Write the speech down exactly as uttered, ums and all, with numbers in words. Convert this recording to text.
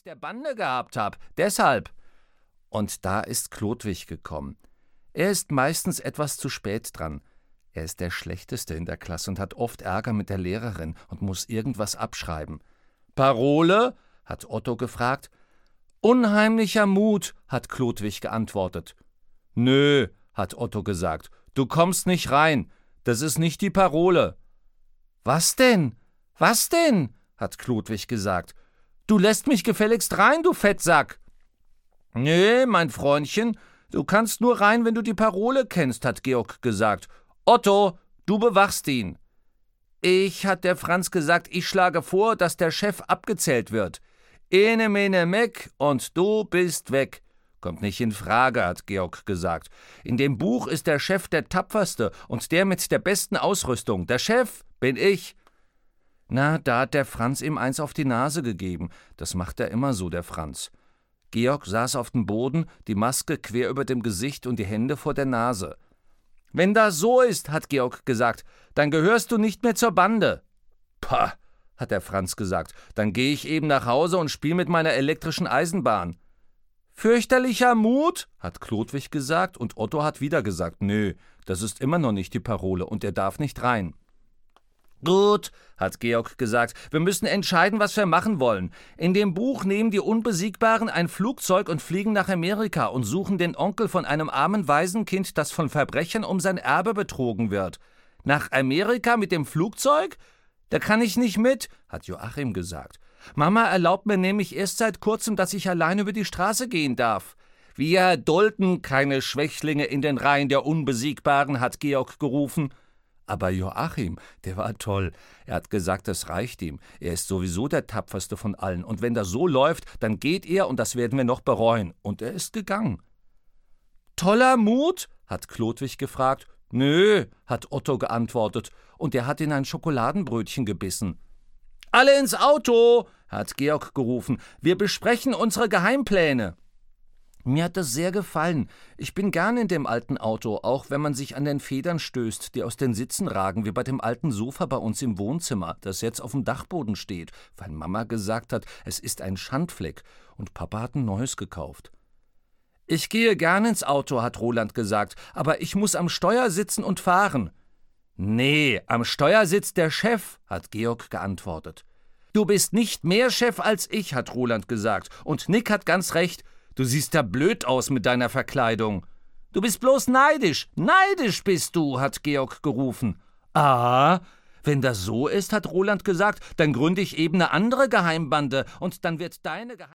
mit der Bande gehabt hab, deshalb. Und da ist Chlodwig gekommen. Er ist meistens etwas zu spät dran. Er ist der Schlechteste in der Klasse und hat oft Ärger mit der Lehrerin und muss irgendwas abschreiben. »Parole?« hat Otto gefragt. »Unheimlicher Mut«, hat Chlodwig geantwortet. »Nö«, hat Otto gesagt, »du kommst nicht rein. Das ist nicht die Parole.« »Was denn? Was denn?«, hat Chlodwig gesagt. »Du lässt mich gefälligst rein, du Fettsack.« »Nee, mein Freundchen, du kannst nur rein, wenn du die Parole kennst«, hat Georg gesagt. »Otto, du bewachst ihn.« »Ich«, hat der Franz gesagt, »ich schlage vor, dass der Chef abgezählt wird. Ene, mene, meck und du bist weg.« »Kommt nicht in Frage«, hat Georg gesagt. »In dem Buch ist der Chef der tapferste und der mit der besten Ausrüstung. Der Chef bin ich.« Na, da hat der Franz ihm eins auf die Nase gegeben. Das macht er immer so, der Franz. Georg saß auf dem Boden, die Maske quer über dem Gesicht und die Hände vor der Nase. »Wenn das so ist«, hat Georg gesagt, »dann gehörst du nicht mehr zur Bande.« »Pah«, hat der Franz gesagt, »dann gehe ich eben nach Hause und spiele mit meiner elektrischen Eisenbahn.« »Fürchterlicher Mut«, hat Chlodwig gesagt, und Otto hat wieder gesagt, »Nö, das ist immer noch nicht die Parole und er darf nicht rein.« »Gut«, hat Georg gesagt, »wir müssen entscheiden, was wir machen wollen. In dem Buch nehmen die Unbesiegbaren ein Flugzeug und fliegen nach Amerika und suchen den Onkel von einem armen Waisenkind, das von Verbrechern um sein Erbe betrogen wird. Nach Amerika mit dem Flugzeug? Da kann ich nicht mit«, hat Joachim gesagt. »Mama erlaubt mir nämlich erst seit kurzem, dass ich allein über die Straße gehen darf.« »Wir dulden keine Schwächlinge in den Reihen der Unbesiegbaren«, hat Georg gerufen. Aber Joachim, der war toll. Er hat gesagt, das reicht ihm. Er ist sowieso der tapferste von allen. Und wenn das so läuft, dann geht er und das werden wir noch bereuen. Und er ist gegangen. »Toller Mut?«, hat Chlodwig gefragt. »Nö«, hat Otto geantwortet. Und er hat in ein Schokoladenbrötchen gebissen. »Alle ins Auto«, hat Georg gerufen. »Wir besprechen unsere Geheimpläne.« Mir hat das sehr gefallen. Ich bin gern in dem alten Auto, auch wenn man sich an den Federn stößt, die aus den Sitzen ragen, wie bei dem alten Sofa bei uns im Wohnzimmer, das jetzt auf dem Dachboden steht, weil Mama gesagt hat, es ist ein Schandfleck und Papa hat ein neues gekauft. »Ich gehe gern ins Auto«, hat Roland gesagt, »aber ich muss am Steuer sitzen und fahren.« »Nee, am Steuer sitzt der Chef«, hat Georg geantwortet. »Du bist nicht mehr Chef als ich«, hat Roland gesagt, und Nick hat ganz recht. »Du siehst da blöd aus mit deiner Verkleidung.« »Du bist bloß neidisch, neidisch bist du«, hat Georg gerufen. »Ah, wenn das so ist«, hat Roland gesagt, »dann gründe ich eben eine andere Geheimbande und dann wird deine Geheim